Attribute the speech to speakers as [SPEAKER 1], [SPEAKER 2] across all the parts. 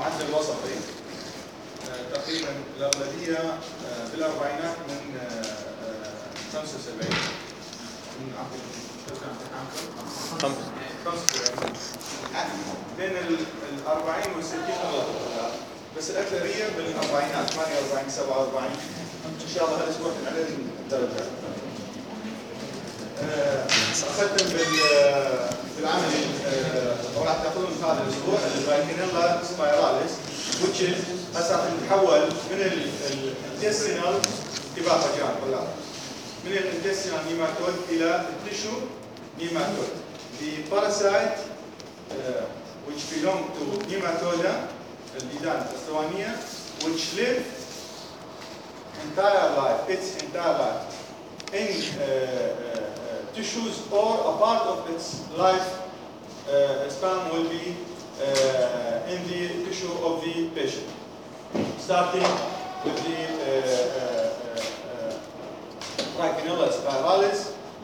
[SPEAKER 1] معدل وسطي تقريبا الأغلبية بالأربعينات من 75 من عفوا 75 بين ال 40 وال 60 بس الأكثرية بالأربعينات 48 47 إن شاء الله هالأسبوع نعلن الدرجة. أختم بالعمل أو راح تأخذون هذا الأسبوع الفايكينيلا سبايراليس which is هسه نتحول من الانتستينال انتباه رجال ولا من الانتستينال نيماتود إلى التيشو نيماتود. The parasite which belong to nematoda الديدان الأسطوانية which live its entire life in tissues or a part of its life span will be in the tissue of the patient, starting with the Trichinella spiralis,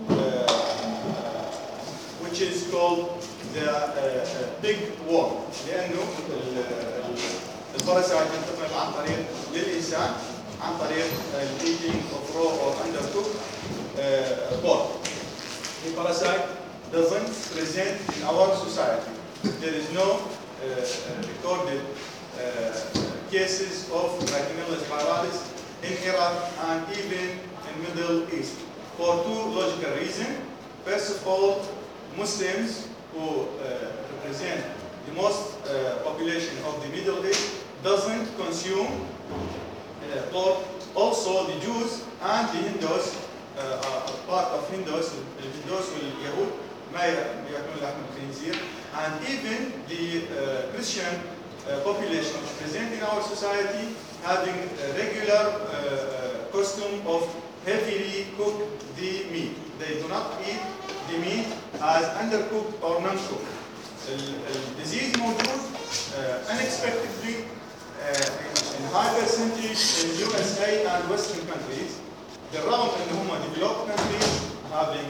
[SPEAKER 1] which is called the big worm. لأنه الباراسايت ينتقل عن طريق للإنسان عن طريق eating of raw or undercooked pork. The parasite doesn't present in our society. There is no recorded cases of Trichinella spiralis in Iraq and even in Middle East for two logical reasons. First of all, Muslims who represent the most population of the Middle East doesn't consume pork. Also, the Jews and the Hindus, part of Hindus واليهود ما يأكلون لحم الخنزير, and even the Christian population present in our society having a regular custom of heavily cook the meat. They do not eat the meat as undercooked or non-cooked. The disease موجود unexpectedly in high percentage in USA and Western countries. بالرغم ان هم developed countries having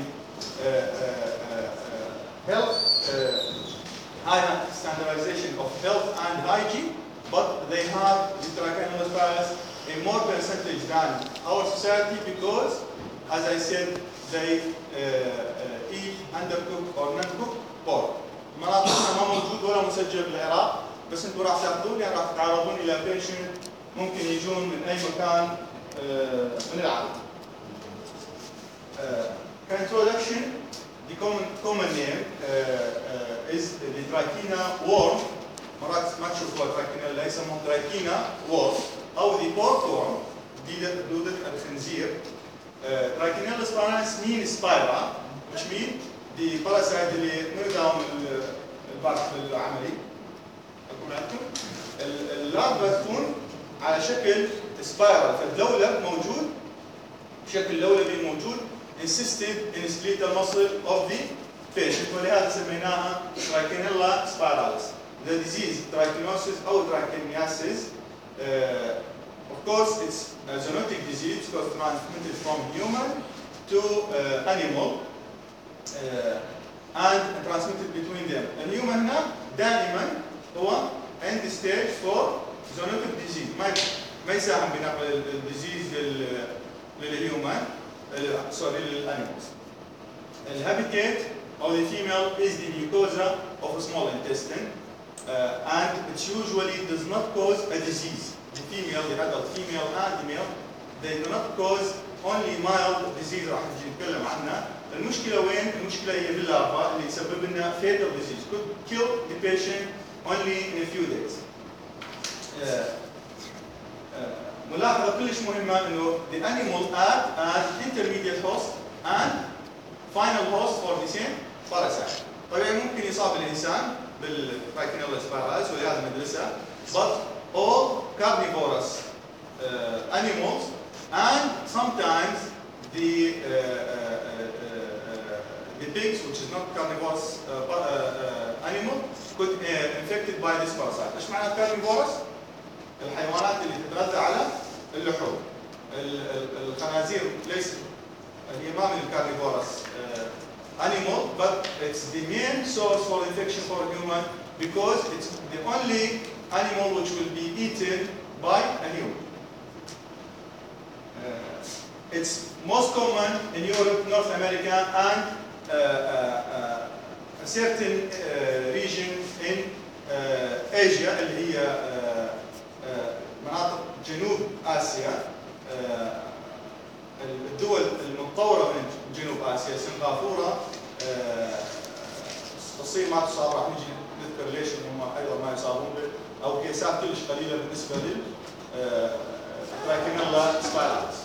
[SPEAKER 1] health high standardization of health and hygiene, but they have the Trichinella spiralis a more percentage than our society because, as I said, they eat undercooked or non-cooked pork. مناطقنا ما موجود ولا مسجل بالعراق، بس انتم راح تاخذون يعني راح تتعرضون الى بيشنت ممكن يجون من اي مكان من العالم. Introduction, the common name is the Trichina worm. مرات ما تشوفوها Trichinella يسموه Trichina worm أو the pork worm دودة الخنزير. Trichinella spiralis means spira, which means the parasite اللي نقدرهم البارت العملي. أقول لكم اللارفا تكون على شكل سبايرال فاللولب موجود شكل لولبي موجود insisted in skeletal muscle of the patient ولهذا سميناها Trichinella spiralis. The disease trichinosis or trichiniasis, of course it's a zoonotic disease because transmitted from human to animal and transmitted between them. الhuman هنا دائما هو end stage for zoonotic disease ما يساهم بنقل الديزيز للهيومن sorry للانيمالز. الهابيتات of the female is the mucosa of a small intestine and it usually does not cause a disease. The female, the adult female and the male, they do not cause only mild disease راح نجي نتكلم عنها. المشكلة وين؟ المشكلة هي باللارفا اللي يسبب لنا fatal disease could kill the patient only in a few days. ملاحظة كلش مهمة إنه the animal act as intermediate host and final host for the same parasite. طبعا ممكن يصاب الإنسان بالTrichinella spiralis ولهذا ندرسها but all carnivorous animals and sometimes the pigs which is not carnivorous animal could infected by this parasite. إيش معنى carnivorous؟ الحيوانات اللي تتغذى على اللحوم. الخنازير ليس هي ما من الكارنيفورس animal but it's the main source for infection for human because it's the only animal which will be eaten by a human. It's most common in Europe, North America, and a certain region in Asia اللي هي مناطق جنوب آسيا. الدول المتطورة من جنوب آسيا سنغافورة الصين ما تصاب، راح نجي نذكر ليش هم ايضا ما يصابون او كيسات كلش قليله بالنسبه لل ترايكينيلا سبايراليس.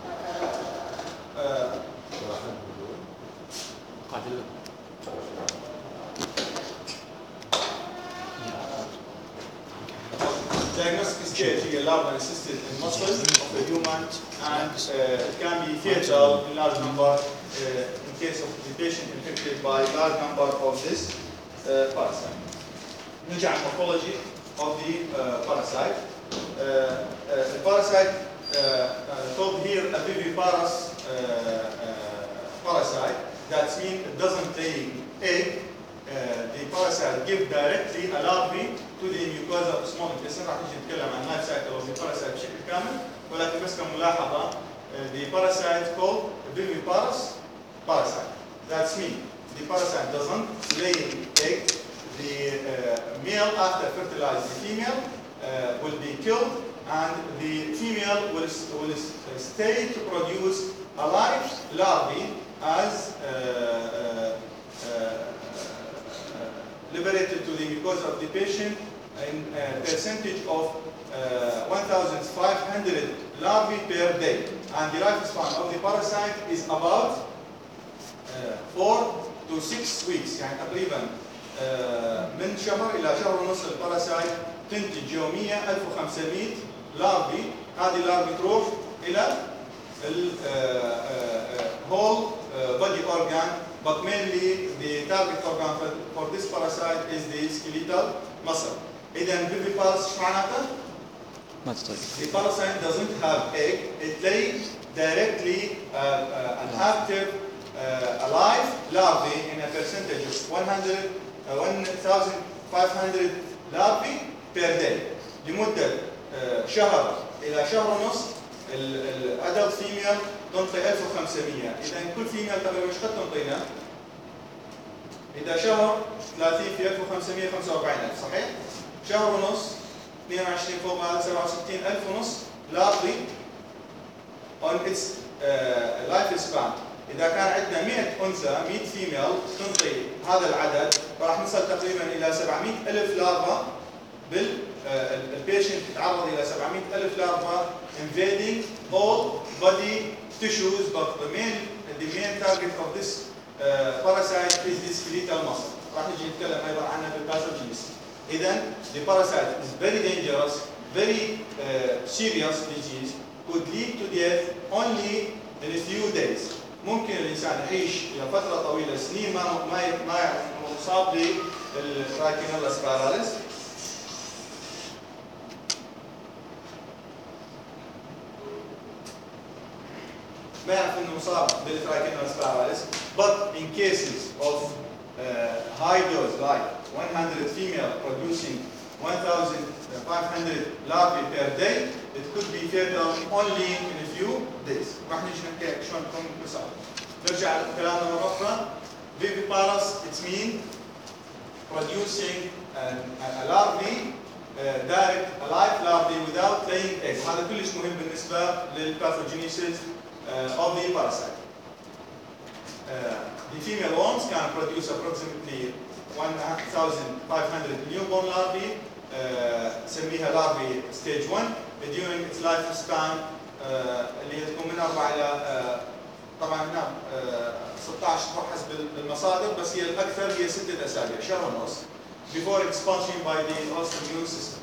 [SPEAKER 1] Diagnostic stage هي larval assisted in muscles of the human, and it can be fatal in large number in case of the patient infected by large number of this parasite. نرجع morphology of the parasite. The parasite called here a viviparous parasite. That means it doesn't lay egg. The parasite give directly a larvae to the mucosa of small intestine. راح نجي نتكلم عن life cycle of the parasite بشكل كامل، ولكن بس كملاحظة the parasite called viviparous parasite. That means the parasite doesn't lay egg. The male after fertilize the female will be killed, and the female will stay to produce a live larvae as liberated to the mucosa of the patient in a percentage of 1,500 larvae per day. And the lifespan of the parasite is about 4 to 6 weeks. يعني تقريبا من شهر إلى شهر ونص الباراسايت تنتج يوميا 1500 لارفي. هذه اللارفي تروح إلى whole body organ, but mainly the target organ for this parasite is the skeletal muscle. إذا viviparous إيش معناتها؟
[SPEAKER 2] ما تطيب.
[SPEAKER 1] The parasite doesn't have egg. It lays directly an active alive larvae in a percentage of 1,500 larvae per day لمدة شهر إلى شهر ونص. الادلت فيميل تنطي 1500. اذا كل فيميل تقريبا ايش قد تنطينا؟ اذا شهر 30 في 1500 45000 صحيح؟ شهر ونص 22 فوق هذا 67000 ونص larvae on its life span. اذا كان عندنا 100 انثى 100 فيميل تنطي هذا العدد، راح نصل تقريبا الى 700000 لارفا. البيشنت يتعرض الى 700000 لارفا invading all body tissues, but the main target of this parasite is the skeletal muscle. راح نجي نتكلم ايضا عنها في الباثوجينيس. اذا the parasite is very dangerous, very serious disease, could lead to death only in a few days. ممكن الانسان يعيش لفتره طويله سنين ما مصاب بالترايكينيلا سبايراليس. ما يعرف انه مصاب بالترايكينيلا سبايراليس. But in cases of high dose like 100 female producing 1,500 larvae per day, it could be fatal only in a few days. راح نيجي نحكي شلون تكون مثال. نرجع لكلامنا مرة أخرى. Viviparous it means producing a larvae, direct a live larvae without laying eggs. هذا كلش مهم بالنسبة للباثوجينيسيس of the parasite. The female worms can produce approximately 1,500 newborn larvae. نسميها larvae stage 1 during its lifespan اللي هي تكون من 4 إلى طبعا هنا 16 اشهر حسب المصادر، بس هي الاكثر هي 6 اسابيع شهر ونص before expulsion by the host immune system.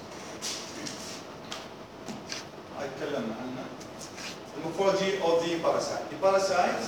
[SPEAKER 1] هاي تكلمنا عنها. Morphology of the parasite. The parasites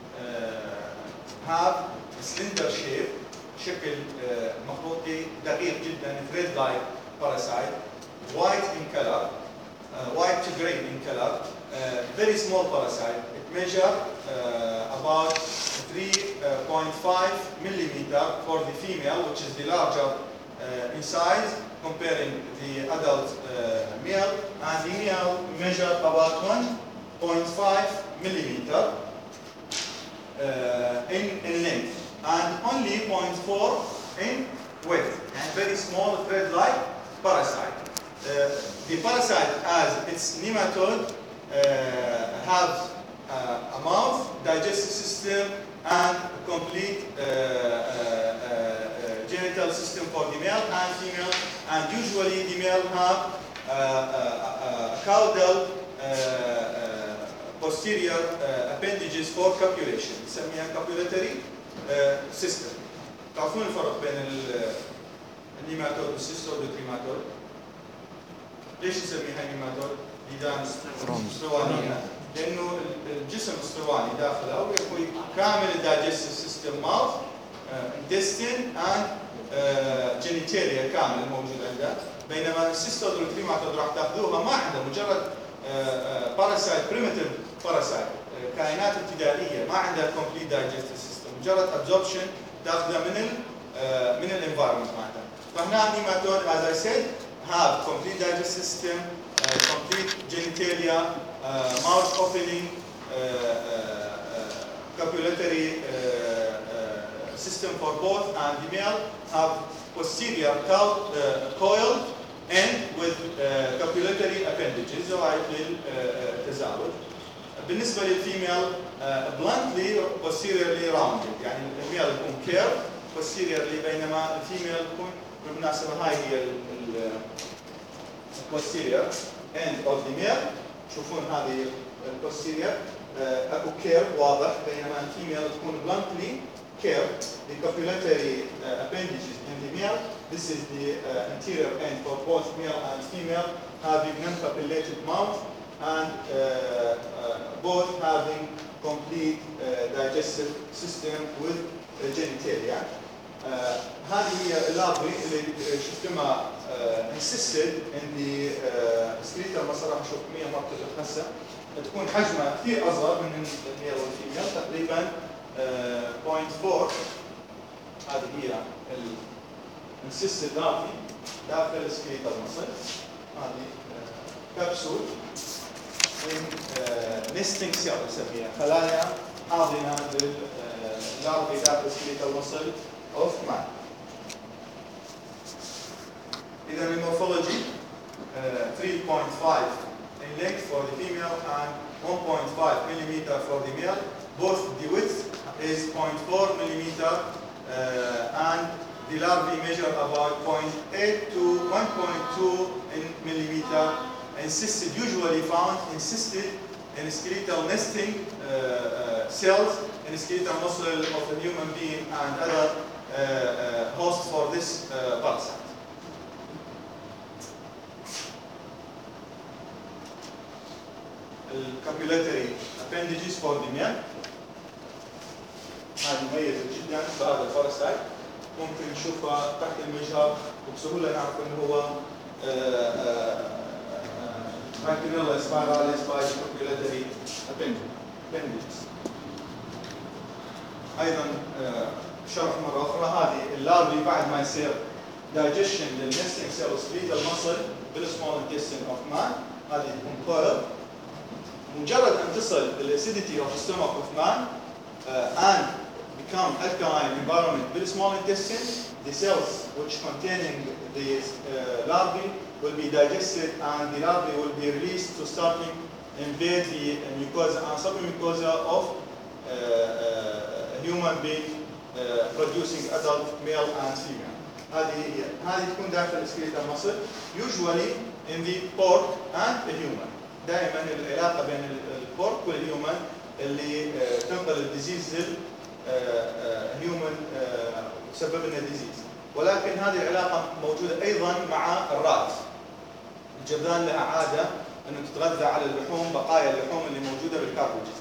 [SPEAKER 1] have a slender shape, شكل مخروطي دقيق جدا, thread-like parasite, white in color, white to grey in color, very small parasite. It measures about 3.5 millimeter for the female, which is the larger in size, comparing the adult male, and the male measured about 1.5 millimeter in length and only 0.4 in width, and very small thread-like parasite. The parasite, as its nematode, have a mouth, digestive system, and complete genital system for the male and female, and usually the male have caudal posterior appendages for copulation، نسميها copulatory system. تعرفون الفرق بين النيماتود والسيستود والتريماتود؟ ليش نسميها نيماتود؟ ديدان اسطوانية، لأنه الجسم الاسطواني داخله يكون كامل الدايجستيف سيستم، ماوث، intestine and genitalia كامل موجود عنده، بينما السيستود والتريماتود راح تاخذوها ما عنده، مجرد باراسايت، بريمتيف باراسايت، كائنات ابتدائيه ما عندها كومبليت دايجستيف سيستم، مجرد ابزوربشن تاخذه من الانفايرمنت مالته. فهنا النيماتود as I said have complete digestive system, complete genitalia, mouth opening, copulatory system for both, and the male have posterior coiled end with copulatory appendages رايح للتزاوج. بالنسبة للفيميل bluntly posteriorly rounded، يعني الميل يكون curved posteriorly، بينما الفيميل تكون بالمناسبة هاي هي posterior end of the male، تشوفون هذه posterior اكو curve واضح، بينما الفيميل تكون bluntly curved. The copulatory appendages in the male, this is the anterior end for both male and female, having non-papillated mouth and both having complete digestive system with genitalia. هذه هي اللارفي اللي شفتمها insisted in the skeletal muscle، راح نشوف 100 مرة هسه، تكون حجمها كثير اصغر من الميل والفيميل، تقريبا 0.4. هذه هي insisted larvae داخل السكليتال مصل. هذه كبسول من nesting cell نسميها، خلايا حاضنه لللارفي داخل السكليتال مصل of man. إذا المورفولوجي 3.5 in length for the female and 1.5 millimeter for the male. Both the width is 0.4 millimeter and the larvae measure about 0.8 to 1.2 millimeter. Usually found encysted in skeletal nesting cells in skeletal muscle of the human being and other hosts for this parasite. Copulatory appendages for the male. هذه مميزة جدا بهذا الباراسايت، ممكن نشوفها تحت المجهر وبسهولة نعرف انه هو Trichinella spiralis by copulatory appendages. ايضا شرح مرة أخرى، هذه اللارفي بعد ما يصير digestion للnesting cell skeletal muscle بالsmall intestine of man، هذه تكون coiled. مجرد أن تصل acidity of the stomach of man and become alkaline environment with small intestine, the cells which containing the larvae will be digested and the larvae will be released to start invade the mucosa and submucosa of human being producing adult male and female. هذه تكون داخل السكليتال muscle usually in the pork and the human. دائما العلاقة بين البورك والهيومن اللي تنقل الديزيز للهيومن تسبب لنا ديزيز، ولكن هذه العلاقة موجودة أيضا مع الرات. الجرذان لها عادة أنه تتغذى على اللحوم، بقايا اللحوم اللي موجودة بالكاربوجز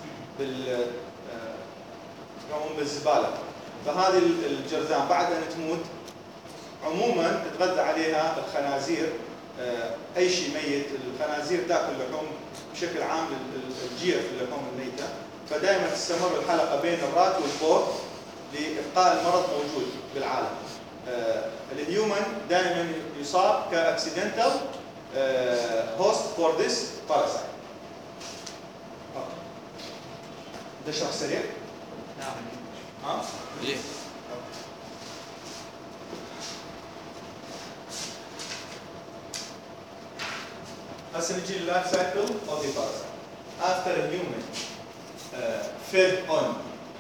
[SPEAKER 1] بالزبالة، فهذه الجرذان بعد أن تموت عموما تتغذى عليها الخنازير، أي شيء ميت، الخنازير تأكل لحوم بشكل عام الجيرة في اللحوم الميتة، فدائما تستمر الحلقة بين الرات والبورك لإبقاء المرض موجود بالعالم. الهيومن دائما يصاب كاكسيدنتال host for this parasite. بدي اشرح سريع؟
[SPEAKER 2] نعم.
[SPEAKER 1] ها؟
[SPEAKER 2] ليه؟
[SPEAKER 1] هسه نجي لللايف سايكل of the parasite. After a human fed on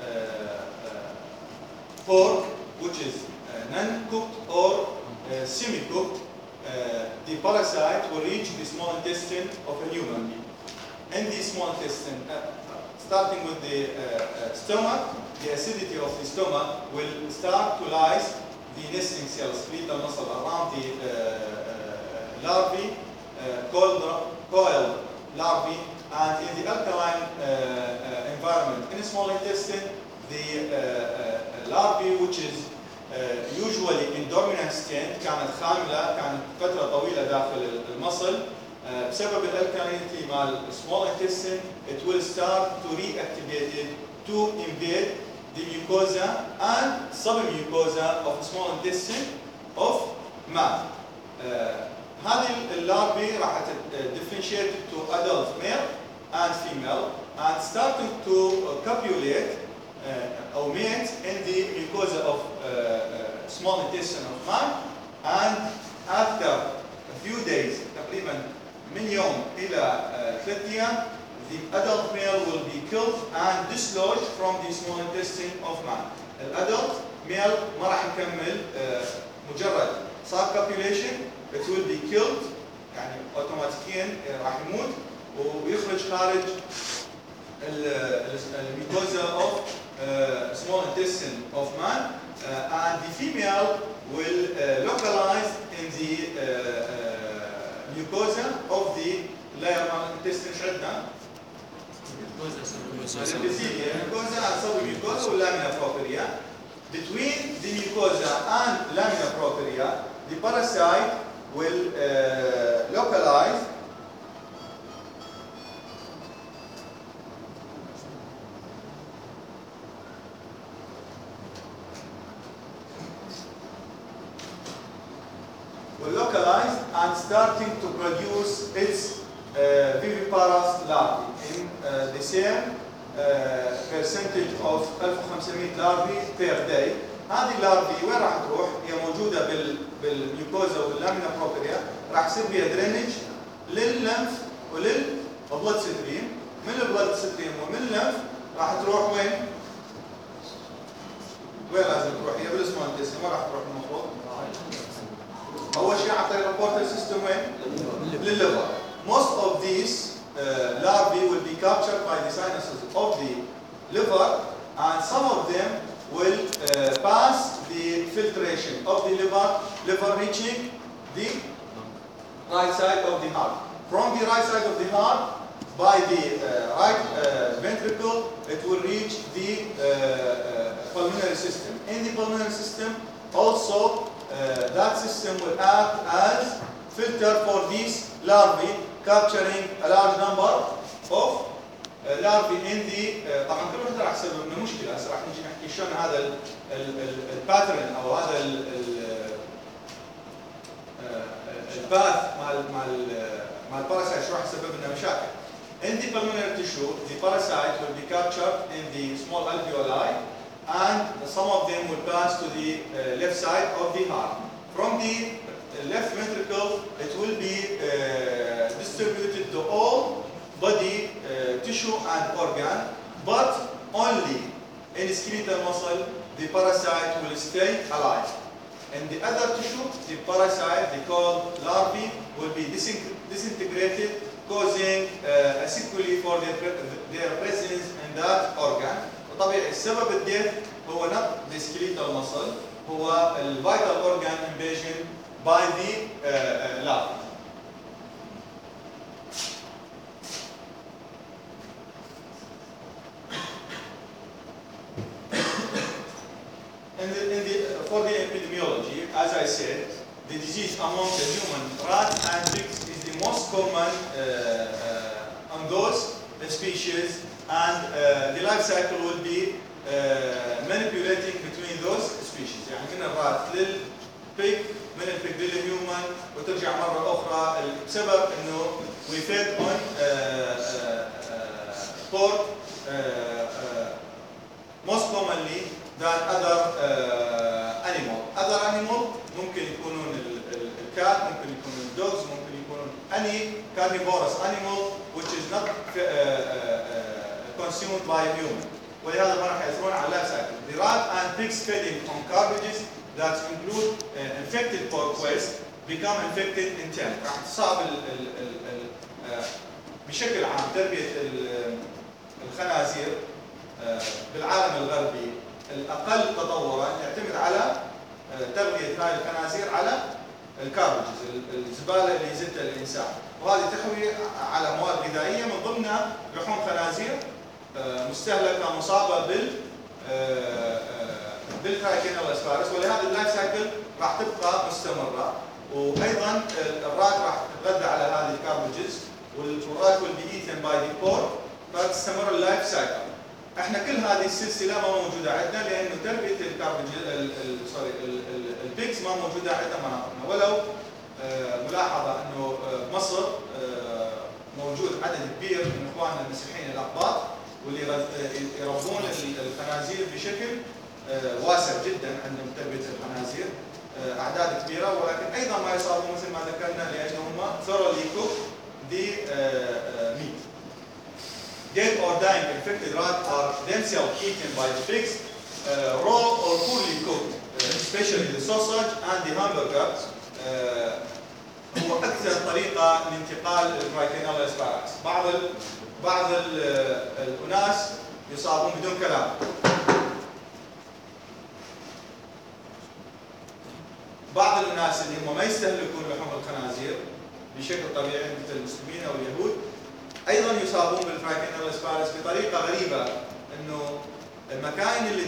[SPEAKER 1] pork, which is non-cooked or semi-cooked, the parasite will reach the small intestine of a human being. In the small intestine, starting with the stomach, the acidity of the stomach will start to lyse the nesting cells, skeletal muscle around the larvae, coiled larvae, and in the alkaline environment in the small intestine, the larvae, which is usually in dormant state, كانت خاملة، كانت فترة طويلة داخل المصل، بسبب الالكالينيتي مال small intestine, it will start to reactivate it to invade the mucosa and submucosa of small intestine of man. هذه اللارفي راح differentiate to adult male and female and starting to copulate or mate in the mucosa of small intestine of man, and after a few days, تقريبا من يوم إلى 3 أيام, the adult male will be killed and dislodged from the small intestine of man. الادلت male ما راح يكمل, مجرد صار copulation it will be killed, يعني اوتوماتيكيا راح يموت ويخرج خارج الميكوزا of small intestine of man, and the female will localize in the mucosa of the layer مال intestine. شو عندنا؟ الابيثيليا, mucosa and submucosa والlamina propria. Between the mucosa and lamina propria, the parasite will localize and starting to produce its viviparous larvae in the same percentage of 1500 larvae per day. هذه اللارفي وين راح تروح؟ هي موجوده بالميوكوزا واللامينا بروبريا, راح يصير بها درينج لللمف وللبلد ستريم. من البلد ستريم ومن اللمف راح تروح وين؟ وين لازم تروح؟ هي بالسمول انتستين, وين راح تروح المفروض؟ اول شيء عن طريق البورتال سيستم وين؟ للليفر. Most of these larvae will be captured by the sinuses of the liver, and some of them will pass the filtration of the liver reaching the right side of the heart. From the right side of the heart, by the right ventricle, it will reach the pulmonary system. In the pulmonary system, also that system will act as filter for these larvae, capturing a large number of larvae in the طبعا كل واحد راح يسبب لنا مشكله. هسه راح نجي نحكي شلون هذا الباترن او هذا الباث مال parasite شو راح يسبب لنا مشاكل. In the pulmonary tissue, the parasite will be captured in the small alveoli, and some of them will pass to the left side of the heart. From the left ventricle, it will be distributed to all body tissue and organ, but only in skeletal muscle the parasite will stay alive. In the other tissue, the parasite, they called larvae, will be disintegrated, causing a sequelae for their presence in that organ. وطبيعي السبب الديث هو not the skeletal muscle, هو the vital organ invasion by the larvae. For the epidemiology, as I said, the disease among the human rat and pigs is the most common on those species, and the life cycle will be manipulating between those species. يعني من الرات البيج من البيج للهيومن وترجع مره اخرى بسبب انه we fed on pork most commonly than other animal. Other animal ممكن يكونون الكات، ممكن يكونون الدوغز، ممكن يكونون any carnivorous animal which is not consumed by human. ولهذا ما راح يأثرون على اللايف سايكل. The rat and pigs feeding on cabbages that include infected pork waste become infected in turn. راح تصاب بشكل عام تربية الخنازير بالعالم الغربي الأقل تطورا يعتمد على تربية هاي الخنازير على الكاربجز، الزبالة اللي يزتها الإنسان، وهذه تحوي على مواد غذائية من ضمنها لحوم خنازير مستهلكة مصابة بالترايكينيلا اسبارس، ولهذا اللايف سايكل راح تبقى مستمرة، وأيضا الرات راح تتغذى على هذه الكاربجز والرات will be eaten by the pork، فتستمر اللايف سايكل. احنا كل هذه السلسله ما موجوده عندنا لانه تربيه البيكس ما موجوده عندنا مناطقنا، ولو ملاحظه انه بمصر موجود عدد كبير من اخواننا المسيحيين الاقباط واللي يربون الخنازير بشكل واسع جدا عندهم تربيه الخنازير اعداد كبيره، ولكن ايضا ما يصابون مثل ما ذكرنا لانهم thoroughly cook the meat. Dead or dying infected rats are themselves eaten by the pigs, raw or poorly cooked, especially the sausage and the hamburger. هو أكثر طريقة لانتقال الترايكينيلا اسبارس. بعض الأناس يصابون بدون كلام. بعض الناس اللي هم ما يستهلكون لحوم الخنازير بشكل طبيعي مثل المسلمين أو اليهود ايضا يصابون بالترايكينيلا اسبارس بطريقه غريبه، انه المكاين اللي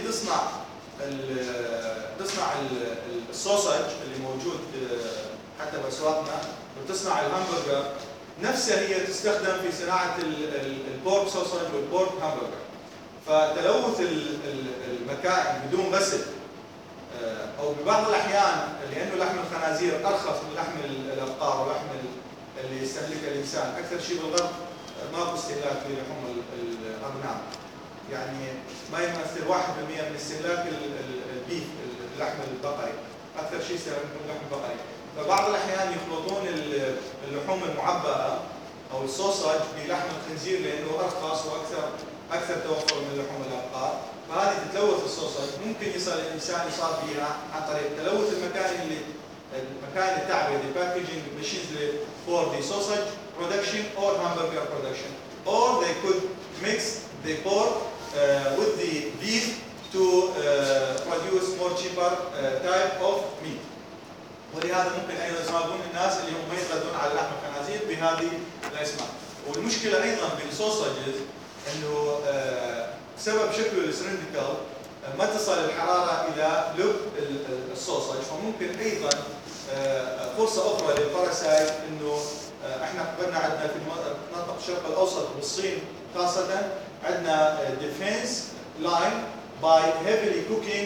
[SPEAKER 1] تصنع السوسج اللي موجود حتى باسواقنا وتصنع الهامبرجر نفسها هي تستخدم في صناعه البورك سوسج والبورك هامبرجر، فتلوث المكائن بدون غسل او ببعض الاحيان لانه لحم الخنازير ارخص من لحم الابقار ولحم اللي يستهلكه الانسان، اكثر شيء بالغرب ماكو استهلاك للحوم الأغنام، يعني ما يمثل 1% من استهلاك البيف اللحم البقري، أكثر شيء يستهلكون اللحم البقري، فبعض الأحيان يخلطون اللحوم المعبأة أو السوسج بلحم الخنزير لأنه أرخص وأكثر توفر من لحوم الأبقار، فهذه تتلوث السوسج، ممكن يصل الإنسان يصاب بها عن طريق تلوث المكان التعبئة the packaging machines for the sausage production or hamburger production, or they could mix the pork with the beef to produce more cheaper type of meat. ولهذا ممكن ايضا يصابون الناس اللي هم يتغذون على لحم الخنازير بهذه الاسماء. والمشكله ايضا بالسوسجز انه بسبب شكله السلندريكال ما تصل الحراره الى لب السوسج، فممكن ايضا فرصه اخرى للباراسايت انه احنا قبلنا عندنا في منطقه الشرق الاوسط والصين خاصه عندنا ديفنس لاين باي هيفلي كوكينج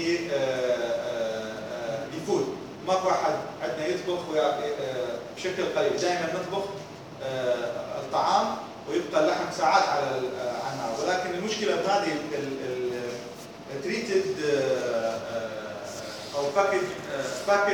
[SPEAKER 1] ذا فود، ماكو احد عندنا يطبخ بشكل قليل، دائما نطبخ الطعام ويبقى اللحم ساعات على النار، ولكن المشكله بهذه التريتد او باكد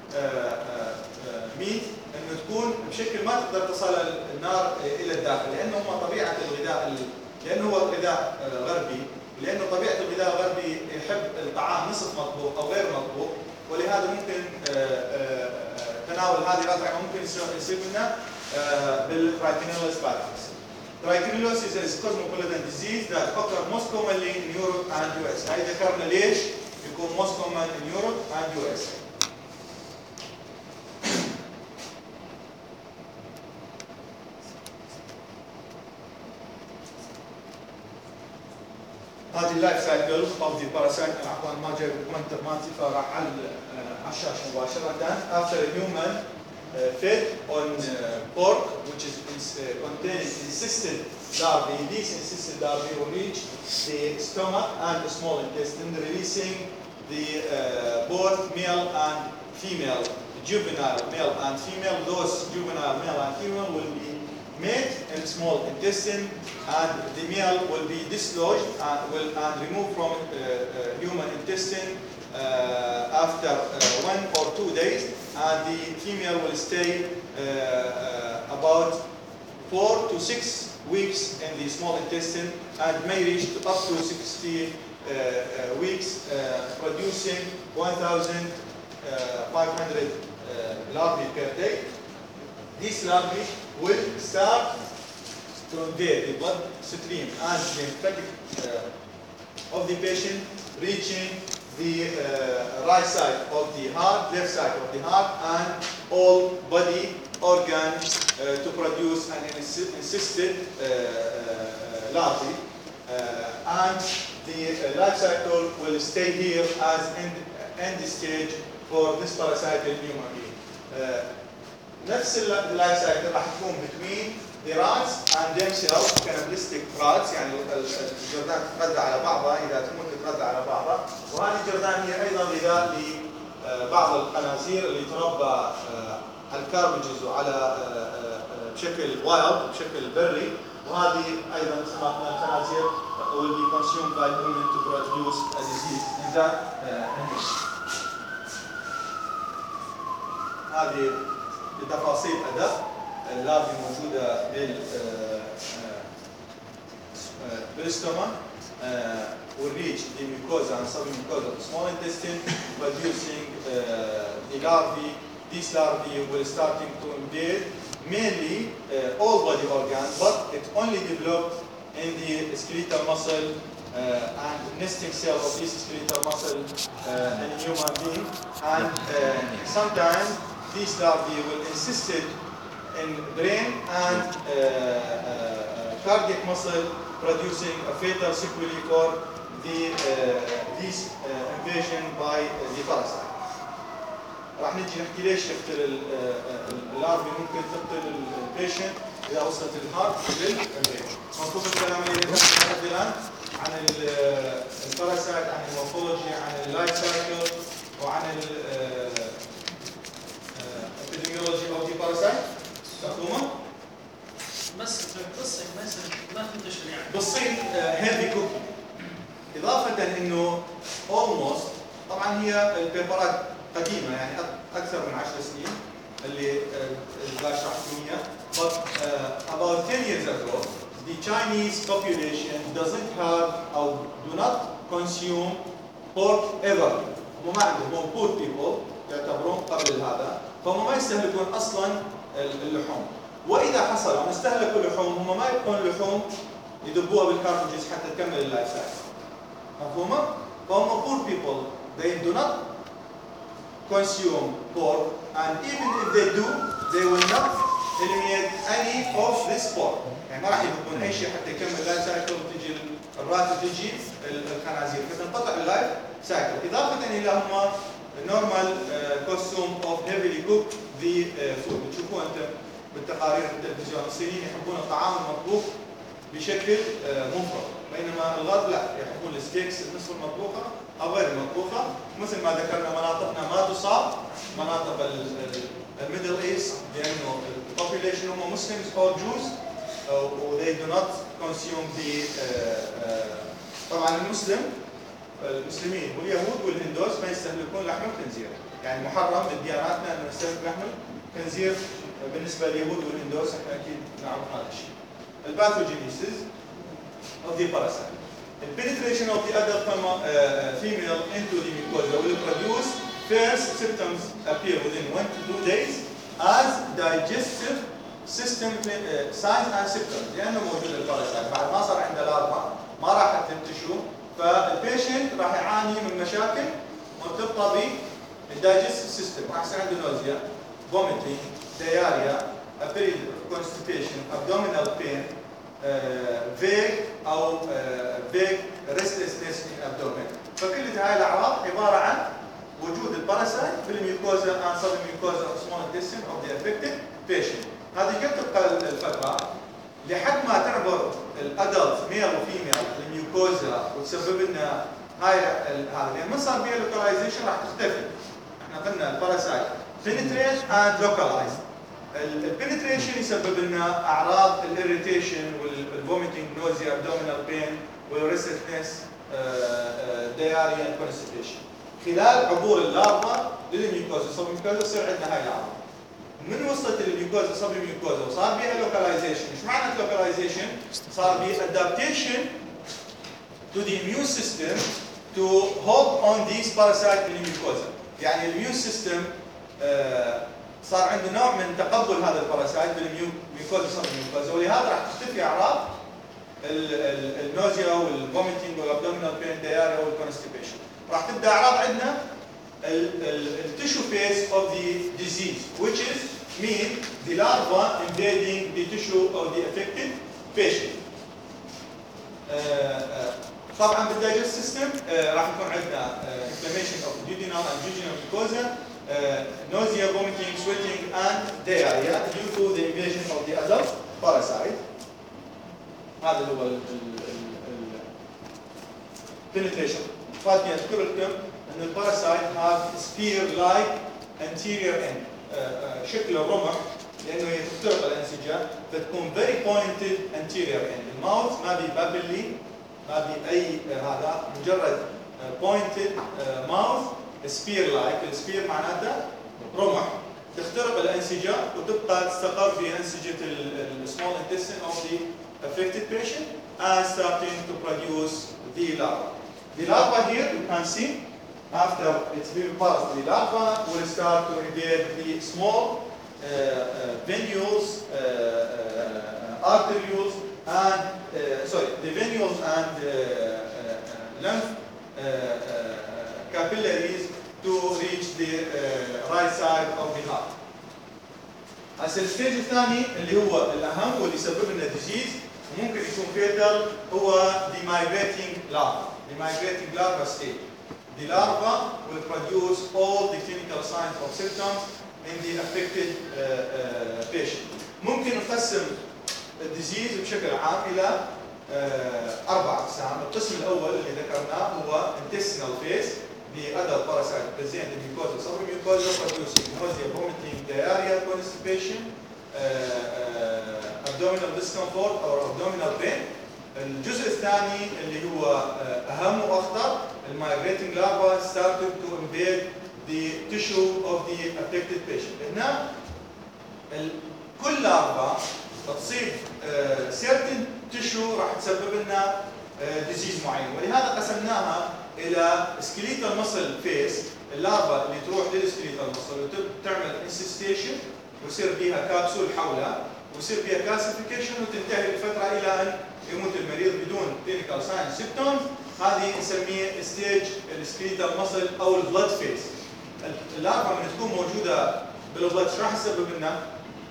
[SPEAKER 1] ميت انه تكون بشكل ما تقدر تصل النار الى الداخل، لانه هم طبيعه الغذاء لانه هو غذاء غربي، لانه طبيعه الغذاء الغربي يحب الطعام نصف مطبوخ او غير مطبوخ، ولهذا ممكن تناول هذه الاطعمه ممكن يصير منها بالترايكينيلا اسبارس. Trichinosis is a cosmopolitan disease that occurs most commonly in Europe and US. هاي ذكرنا ليش يكون most common in Europe and US. هذه اللايف سايكل اوف ذا باراسايت، عفوا ما جايب البوينتر مالتي فراح على الشاشه مباشره. After a human fed on pork which is containing encysted larvae, these encysted larvae will reach the stomach and the small intestine, releasing the both male and female, juvenile male and female. Those juvenile male and female will be made in small intestine, and the male will be dislodged and removed from human intestine after 1 or 2 days, and the female will stay about 4 to 6 weeks in the small intestine and may reach up to 60 weeks, producing 1,500 larvae per day. These larvae will start to invade the blood stream and the lymphatic of the patient, reaching the right side of the heart, left side of the heart, and all body organs to produce an encysted larvae. And the life cycle will stay here as end stage for this parasite in human being. نفس اللايف سايكل راح تكون between the rats and themselves cannibalistic rats، يعني الجرذان تتغذى على بعضها، إذا تموت تتغذى على بعضها، وهذه الجرذان هي أيضا غذاء لبعض الخنازير اللي تربى على الكاربجز وعلى بشكل وايلد بشكل بري، وهذه أيضا مثل ما قلنا الخنازير will be consumed by human to produce a disease in that animal. هذه بتفاصيل أداء اللارفي موجودة بالاستوما will reach the mucosa and submucosa of the small intestine, producing the larvae. These larvae will starting to invade mainly all body organs, but it only developed in the skeletal muscle and nesting cell of this skeletal muscle in a human being, and sometimes these larvae will insist in brain and cardiac muscle, producing a fatal sequelae for this invasion by the parasite. راح نجي نحكي ليش يقتل اللارفي ممكن تقتل البيشنت اذا وصلت الهارت للبرين. مفهوم الكلام اللي ذكرته الان عن الباراسايت، عن المورفولوجي، عن اللايف سايكل، وعن الابيديميولوجي او دي باراسايت. مفهومه؟
[SPEAKER 2] بس في القصه مثلا ما في تشريع.
[SPEAKER 1] بالصين هيفي كوكي. اضافه انه اولموست طبعا هي البيبرات قديمه يعني اكثر من 10 سنين اللي شرحتكم اياه. But about 10 years ago, the Chinese population doesn't have or do not consume pork ever. هم ما عندهم poor people يعتبرون قبل هذا، فهم ما يستهلكون اصلا اللحوم. واذا حصل ان استهلكوا اللحوم هم ما يبقون لحوم يدبوها بالكارتريجز حتى تكمل اللايف سايكل. مفهومه؟ فهم poor people they do not consume pork, and even if they do, they will not eliminate any of this pork. يعني ما راح يبقون اي شيء حتى يكمل اللايف سايكل وتجي الرات وتجي الخنازير، فتنقطع اللايف سايكل. اضافه الى هم normal consume of heavily cooked the food. بتشوفوه انت بالتقارير بالتلفزيون الصينيين يحبون الطعام المطبوخ بشكل مفرط، بينما الغرب لا، يحبون الستيكس النصف المطبوخه او غير المطبوخه. مثل ما ذكرنا مناطقنا ما تصاب، مناطق الميدل ايست لانه البوبيليشن هم مسلمز او جوز و they do not consume the طبعا المسلمين واليهود والهندوس ما يستهلكون لحم الخنزير، يعني محرم من دياناتنا انه نستهلك لحم الخنزير. بالنسبه لليهود والهندوس احنا اكيد نعرف هذا الشيء. الباثوجينيسيس of the parasite. The penetration of the adult female into the mucosa will produce first symptoms appear within 1 to 2 days as digestive system signs and symptoms. لانه موجود الباراسايت بعد ما صار عنده لارفا ما راح تنتشر، فالبيشنت راح يعاني من مشاكل مرتبطه بالدايجستيف سيستم، راح يصير عنده نوزيا، vomiting, diarrhea, a period of constipation, abdominal pain, vague او vague restlessness in abdomen. فكل هاي الاعراض عباره عن وجود الباراسايت في الميوكوزا and submucosa of small intestine of the affected patient. هذه قد تبقى الفتره لحد ما تعبر الادلت ميل وفيميل الميوكوزا وتسبب لنا هاي هذا، لان من صار فيها لوكاليزيشن راح تختفي. احنا قلنا الباراسايت penetrate and localize. البنتريشن يسبب لنا اعراض الاريتيشن والفوميتنج نوزيا ابدومينال بين والريستنس دياريا كونستيبيشن. خلال عبور اللارفا للميوكوزا سب ميوكوزا يصير عندنا هاي الاعراض. من وصلت للميوكوزا سب ميوكوزا وصار بها لوكاليزيشن، ايش معنى لوكاليزيشن؟ صار بها adaptation to the immune system to hold on these parasites in the mucosa. يعني الاميون سيستم صار عنده نوع من تقبل هذا الباراسايت بالميوكوزا سب ميوكوزا، ولهذا راح تختفي اعراض النوزيا والفوميتنج والابدومينال بين دياريا والكونستيبيشن. راح تبدا اعراض عندنا التشو phase of the disease, which is mean the larva invading the tissue of the affected patient. طبعا بالدايجست سيستم راح يكون عندنا inflammation of duodenal and jejunal mucosa, nausea, vomiting, sweating and diarrhea due to the invasion of the adult parasite. هذا هو ال penetration. فاتني اذكر لكم ان الباراسايت have spear-like anterior end. شكله رمح لانه تخترق الانسجه فتكون very pointed anterior end. الماوث ما بي بابلي ما بي اي هذا مجرد pointed mouth spear-like. السبير معناته رمح تخترق الانسجه وتبقى تستقر في انسجه small intestine of the affected patient and starting to produce the larva. The larva here you can see after it's been passed, the larva will start to invade the small venules, arterioles, and the venules and lymph capillaries to reach the right side of the heart. هسه الستيج الثاني اللي هو الاهم واللي يسبب لنا ديزيز وممكن يكون فيتال هو the migrating larva. The migrating larva stage. The larva will produce all the clinical signs or symptoms in the affected patient. ممكن نقسم الديزيز بشكل عام الى 4 اقسام. القسم الاول اللي ذكرناه هو intestinal phase. The adult parasite present in mucosa, submucosa, producing nausea, vomiting, diarrhea, constipation, abdominal discomfort or abdominal pain. الجزء الثاني اللي هو اهم واخطر المايجريتنج larva started to invade the tissue of the affected patient. هنا كل لارفا تصيب certain tissue راح تسبب لنا disease معين، ولهذا قسمناها الى skeletal muscle phase. اللارفا اللي تروح للسكليتال muscle وتعمل انسستيشن ويصير بها كابسول حولها ويصير بها كالسيفيكيشن وتنتهي الفتره الى ان يموت المريض بدون clinical signs symptoms. هذه نسميه ستيج السكليتال muscle او البلد فيز. اللارفا من تكون موجوده بالبلد ايش راح تسبب لنا؟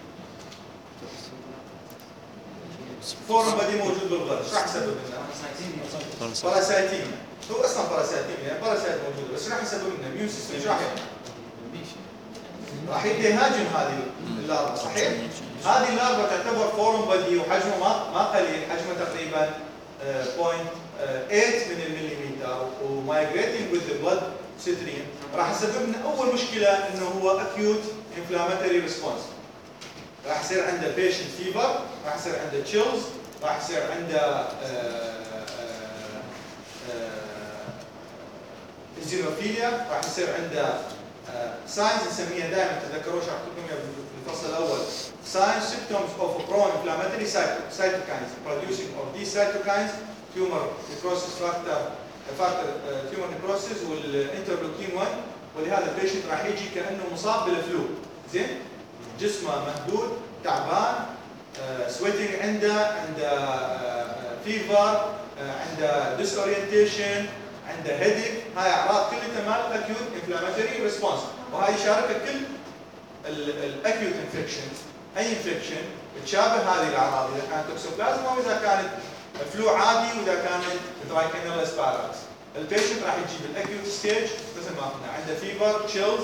[SPEAKER 1] فورم بدي موجود بالبلد ايش راح يسبب لنا؟ باراسايتيميا. هو اصلا باراسايتيميا يعني باراسايت موجوده بس راح يسبب لنا ميون سيستم ايش راح يهاجم هذه اللارفا. صحيح؟ هذه اللارفا تعتبر فورم بدي وحجمه ما قليل، حجمه تقريبا 0.8 من المليمتر ومايجريتنج وذ بلد ستريم. راح يسبب لنا اول مشكله انه هو اكيوت انفلاماتوري ريسبونس. راح يصير عنده بيشنت فيبر، راح يصير عنده تشيلز، راح يصير عنده زينوفيليا، راح يصير عنده ساينز نسميها دائما تذكروش راح احط لكم بالفصل الاول signs symptoms of pro-inflammatory cytokines producing of these cytokines tumor necrosis factor tumor necrosis والانترلوكين 1. ولهذا البيشنت راح يجي كانه مصاب بالفلو. زين؟ جسمه مهدود تعبان سويتنج عنده فيفر عنده ديسورينتيشن عنده هيديك. هاي اعراض كلها مال اكيوت انفلاماتوري ريسبونس وهاي يشاركها كل الاكيوت انفكشن. اي انفكشن تشابه هذه الاعراض اذا كانت توكسوبلازما واذا كانت فلو عادي واذا كانت ترايكينيلا سبايرالز. البيشنت راح يجي بالاكيوت ستيج مثل ما قلنا عنده فيفر تشيلز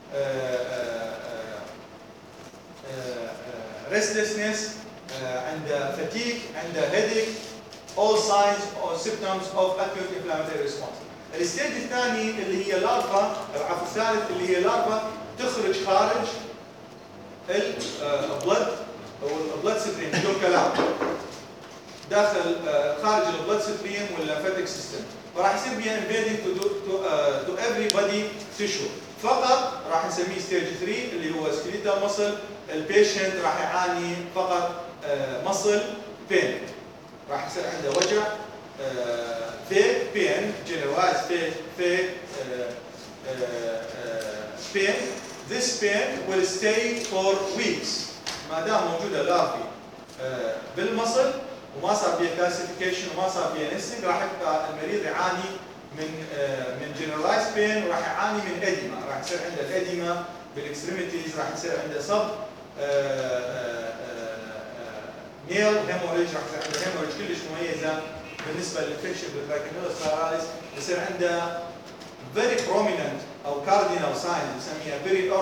[SPEAKER 1] restlessness عنده fatigue عنده headache all signs or symptoms of acute inflammatory response. الستيج الثاني اللي هي لارفا، العفو الثالث اللي هي لارفا تخرج خارج البلد او البلد ستريم بدون كلام، داخل خارج البلد ستريم والليمفاتيك سيستم، فراح يصير بيها انفيدنج تو افري بادي تيشو. فقط راح نسميه ستيج 3 اللي هو سكليتال ماسل. البيشنت راح يعاني فقط ماسل بين، راح يصير عنده وجع فيك بين، جنرالايز فيك بين. This pain will stay for weeks. ما دام موجوده لارفي بالمصل وما صار بيه كلاسيفيكيشن وما صار بيه نستنج، راح يبقى المريض يعاني من جنرالايز بين، وراح يعاني من اديما، راح يصير عنده الاديما بالاكستريميتيز، راح يصير عنده صب نيل هيموريج، راح يصير عنده هيموريج كلش مميزه بالنسبه للانفكشن بالتراكينيولا سبايراليس. يصير عنده very prominent او cardinal sign نسميها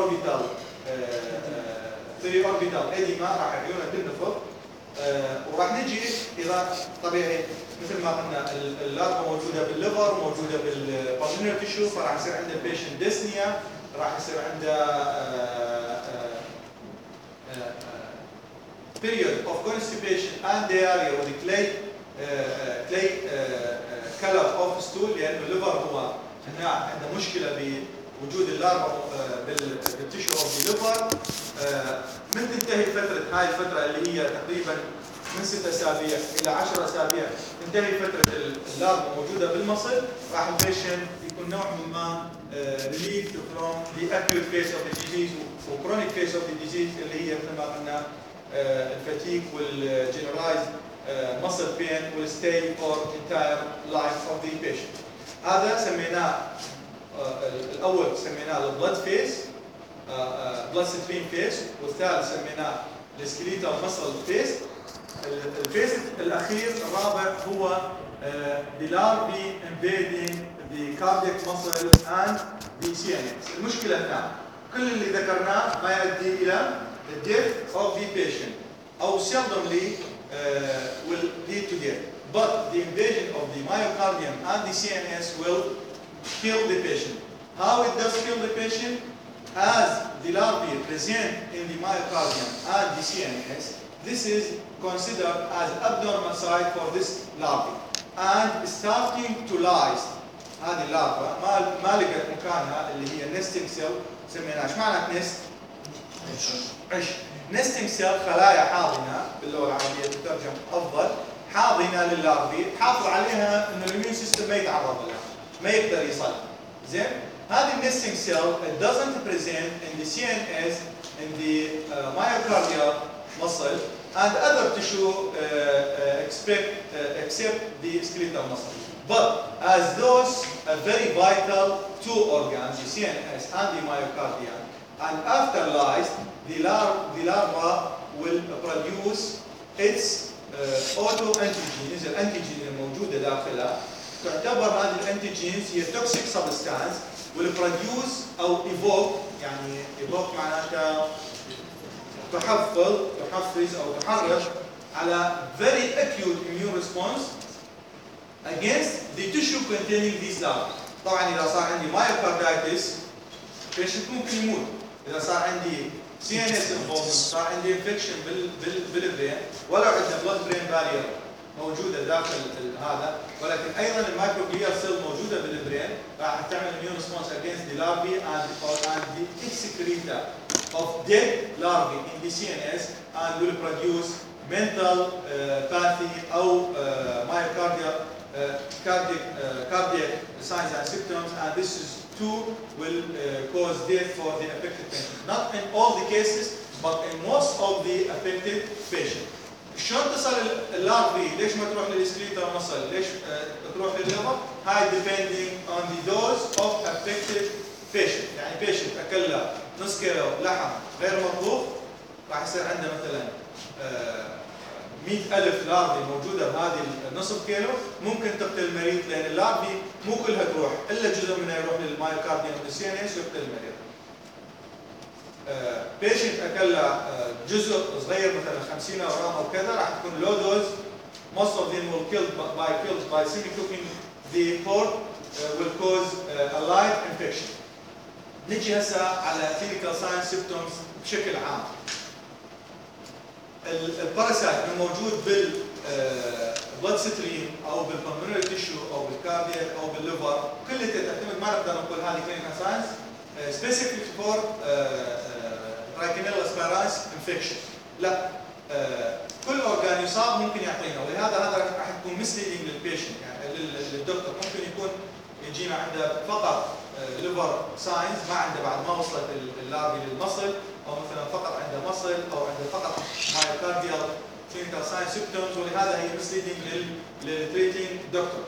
[SPEAKER 1] peri-orbital edema، راح عيونه تنفض. وراح نجي اذا طبيعي مثل ما قلنا اللارفا موجوده بالليفر وموجوده بالبالمونري تيشو، فراح يصير عنده البيشنت ديسنيا، راح يصير عنده period of constipation and diarrhea with clay color of stool، لانه الليفر هو هنا عنده مشكله بوجود اللارفا بالتيشو اوف الليفر. من تنتهي فتره، هاي الفتره اللي هي تقريبا من 6 اسابيع الى 10 اسابيع، تنتهي فتره اللارفا موجوده بالمصل، راح البيشنت يكون نوع ما relieved from the acute phase of the disease و chronic phase of the disease اللي هي مثل ما قلنا الفتيك والجنرالايز muscle pain will stay for entire life of the patient. هذا سميناه الاول سميناه البلد فيس، بلد ستريم فيس، والثالث سميناه السكليتال مسل فيس. الفيس الاخير الرابع هو the larvae invading the cardiac muscle and the CNS. المشكله هنا كل اللي ذكرناه ما يؤدي الى the death of the patient او seldomly will lead to death. But the invasion of the myocardium and the CNS will kill the patient. How it does kill the patient? As the larvae present in the myocardium and the CNS, this is considered as abnormal site for this larvae. And starting to lyse، هذه اللارفا ما لقت مكانها اللي هي nesting cell، سميناها ايش معنى نست؟ عش. nesting cell خلايا حاضنه باللغه العربيه تترجم افضل، حاضنه لللارفي تحافظ عليها انه الاميون سيستم ما يتعرض لها، ما يقدر يصل. زين؟ هذه النستنج سيل it doesn't present in the CNS, in the myocardial muscle and other tissue except the skeletal muscle. But as those are very vital two organs, the CNS and the myocardium, and after lyse, the larva will produce its auto antigens. الانتيجين الموجوده داخلها تعتبر هذه الانتيجينز هي توكسيك سبستانس will produce او evoke، يعني evoke معناتها تحفز او تحرك على very acute immune response against the tissue containing these larvae. طبعا اذا صار عندي myocarditis patient ممكن يموت، اذا صار عندي CNS involvement، صار عندي infection بالبرين، ولو عندنا blood brain barrier موجوده داخل هذا، ولكن ايضا المايكروجليال سيل موجوده بالبرين راح تعمل immune response against the larvae and the excreta of dead larvae in the CNS and will produce mental pathy او myocardial cardiac signs and symptoms, and this is too will cause death for the affected patient. Not in all the cases, but in most of the affected patients. شلون تصل اللارفي؟ ليش ما تروح للسكليتال مصل؟ ليش تروح للليفر؟ هاي depending on the dose of affected patient. يعني patient اكل له نص كيلو لحم غير مطبوخ راح يصير عنده مثلا 100,000 لارفي موجوده بهذه النصف كيلو، ممكن تقتل المريض لان اللارفي مو كلها تروح، الا جزء منها يروح للمايوكارديوم والسينس ويقتل المريض. بيشنت اكل جزء صغير مثلا 50 غرام او كذا راح تكون لو دوز. Most of them will killed by semi-cooking the pork will cause a live infection. نجي هسه على clinical signs symptoms بشكل عام. الباراسايت الموجود بال blood stream او بالpulmonary tissue او بالكاردياك او بالليفر كلها تعتمد ما نقدر نقول هذه clinical signs specific for Trichinella spiralis infection. لا كل اورجان يصاب ممكن يعطينا، ولهذا هذا راح يكون misleading للبيشنت يعني للدكتور. ممكن يكون يجينا عنده فقط ليفر ساينز ما عنده بعد ما وصلت اللارفي للمصل، او مثلا فقط عنده مصل او عنده فقط مايوكارديال clinical signs symptoms، ولهذا هي misleading للتريتنج دكتور.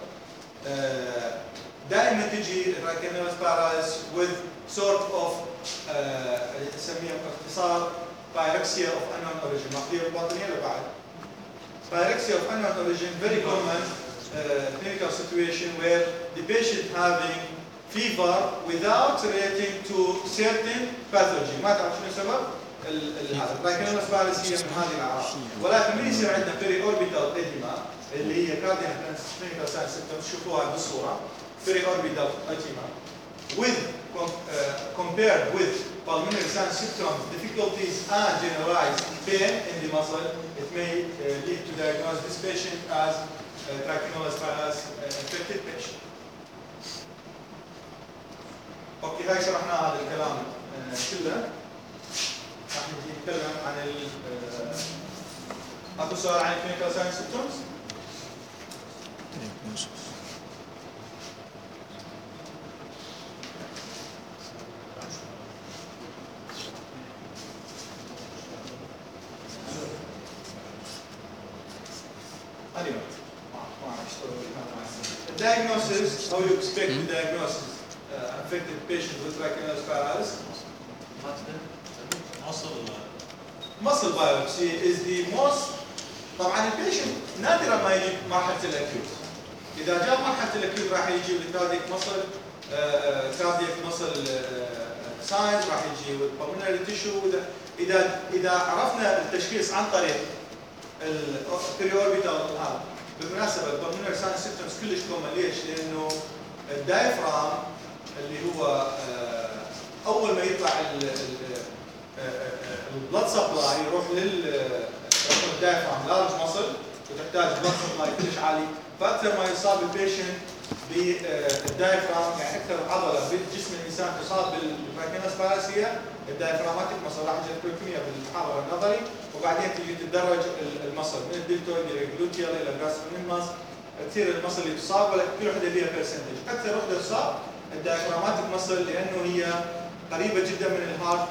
[SPEAKER 1] دائما تجي Trichinella spiralis with sort of نسميها باختصار pyrexia of unknown origin. مقدير الباطنية لو بعد pyrexia of unknown origin very common clinical situation where the patient having fever without relating to certain pathogen. ما تعرف شنو السبب؟ هذا Trichinella spiralis هي من هذه الاعراض، ولكن من يصير عندنا periorbital edema اللي هي cardiac clinical signs symptoms تشوفوها بالصورة periorbital edema with compared with pulmonary signs symptoms, difficulties and generalized pain in the muscle, it may lead to diagnose this patient as Trichinella spiralis infected patient. اوكي هاي شرحنا هذا الكلام كله. راح نجي نتكلم عن اكو سؤال عن clinical signs symptoms؟ Diagnosis, how you expect to diagnose affected patient with Trichinella spiralis? Muscle biopsy is the most. طبعا البيشنت نادرا ما يجي مرحله الاكيوت. اذا جاء مرحله الاكيوت راح يجي بالكاردياك مصل ساينز، راح يجي بالبلمونري تيشو. اذا عرفنا التشخيص عن طريق البريوربيتال هذا. بالمناسبه البلمونري ساينز سيمبتومز كلش كومن. ليش؟ لانه الدايفرام اللي هو اول ما يطلع البلد سبلاي يروح للدايفرام لارج مصل وتحتاج بلد سبلاي كلش عالي، فاكثر ما يصاب البيشنت بالدايفرام، يعني اكثر عضله بجسم الانسان تصاب بالترايكينولا سبايراليس هي الدايفراماتيك مصل. راح نجربها بالمحاضره النظري، وبعدين تجي تتدرج المصل من الدلتويد الى الجلوتيال الى الجاسtronemus. كثير المصل اللي تصاب، ولكن كل وحده فيها برسنتج. اكثر وحده تصاب الدايفراماتيك مصل لانه هي قريبه جدا من الهارت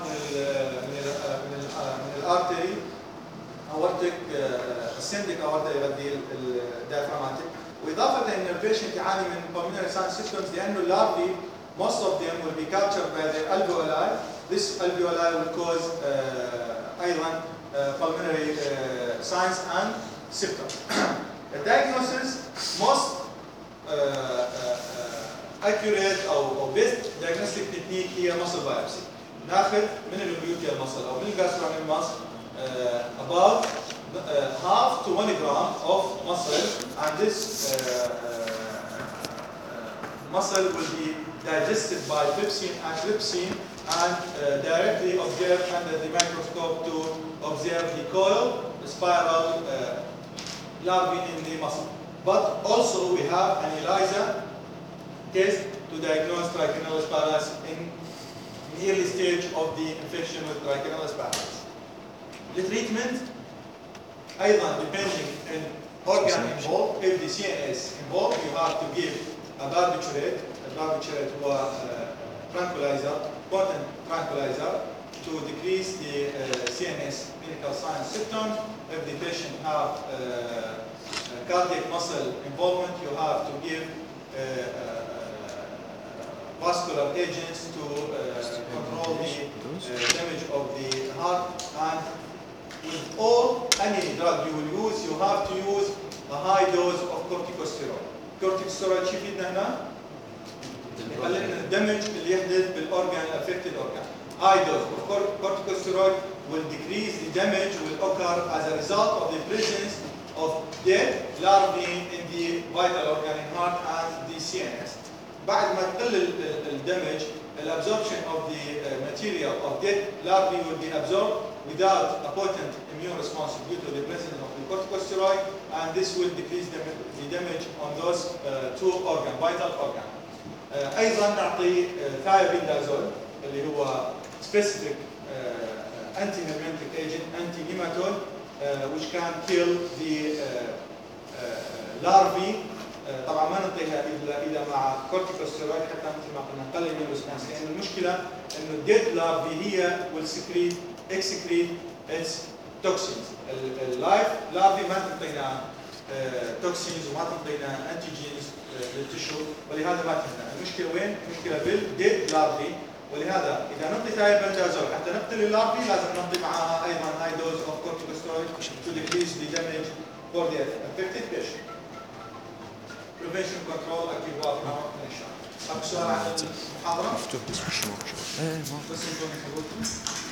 [SPEAKER 1] من الارتري اورتيك السندك اورتا يغذي الدايفراماتيك. واضافه ان البيشنت يعاني من pulmonary signs symptoms لانه اللارفي most of them will be captured by the alveoli. This alveoli will cause ايضا pulmonary signs and symptoms. The diagnosis most accurate او best diagnostic technique هي muscle biopsy. ناخذ من الجلوتيال muscle او من الجاسtronemus about half to 1 gram of muscle, and this muscle will be digested by trypsin and trypsin and directly observed under the microscope to observe the coil, the spiral larvae in the muscle. But also we have an ELISA test to diagnose Trichinella spiralis in the early stage of the infection with Trichinella spiralis. The treatment أيضا depending on organ involved. If the CNS involved, you have to give a barbiturate. A barbiturate هو tranquilizer, potent tranquilizer to decrease the CNS clinical signs symptoms. If the patient have cardiac muscle involvement, you have to give vascular agents to control the damage of the heart. And with any drug you will use, you have to use a high dose of corticosteroid. Corticosteroid شو يفيدنا هنا؟ يقلل من الدمج اللي يحدث بالاورجان affected organ. High dose of corticosteroid will decrease the damage will occur as a result of the presence of dead larvae in the vital organ in heart and the CNS. بعد ما تقل الدمج الابsorption of the material of dead larvae will be absorbed without a potent immune response due to the presence of the corticosteroid, and this will decrease the damage on those two vital organs. ايضا نعطي thiabendazole اللي هو specific anti-hermetic agent, anti-nematode, which can kill the larvae. طبعا ما نعطيها اذا مع كورتيكوستيرويد حتى مثل ما قلنا نقلل من الريسبونس، لان المشكله انه الديد لارفي هي will excrete its toxins. اللايف لارفي ما تعطينا توكسينز وما تعطينا انتيجينز للتشو، ولهذا ما تهنا. المشكله وين؟ المشكله بالديد لارفي، ولهذا اذا نعطي thiabendazole حتى نقتل اللارفي لازم نعطي معها ايضا high dose of corticosteroid to decrease the damage for the affected patient. Prevention control اكيد واضحه ان شاء الله. اكو سؤال عن المحاضره؟
[SPEAKER 3] مفتوح بس مش موجود.
[SPEAKER 1] بس انتم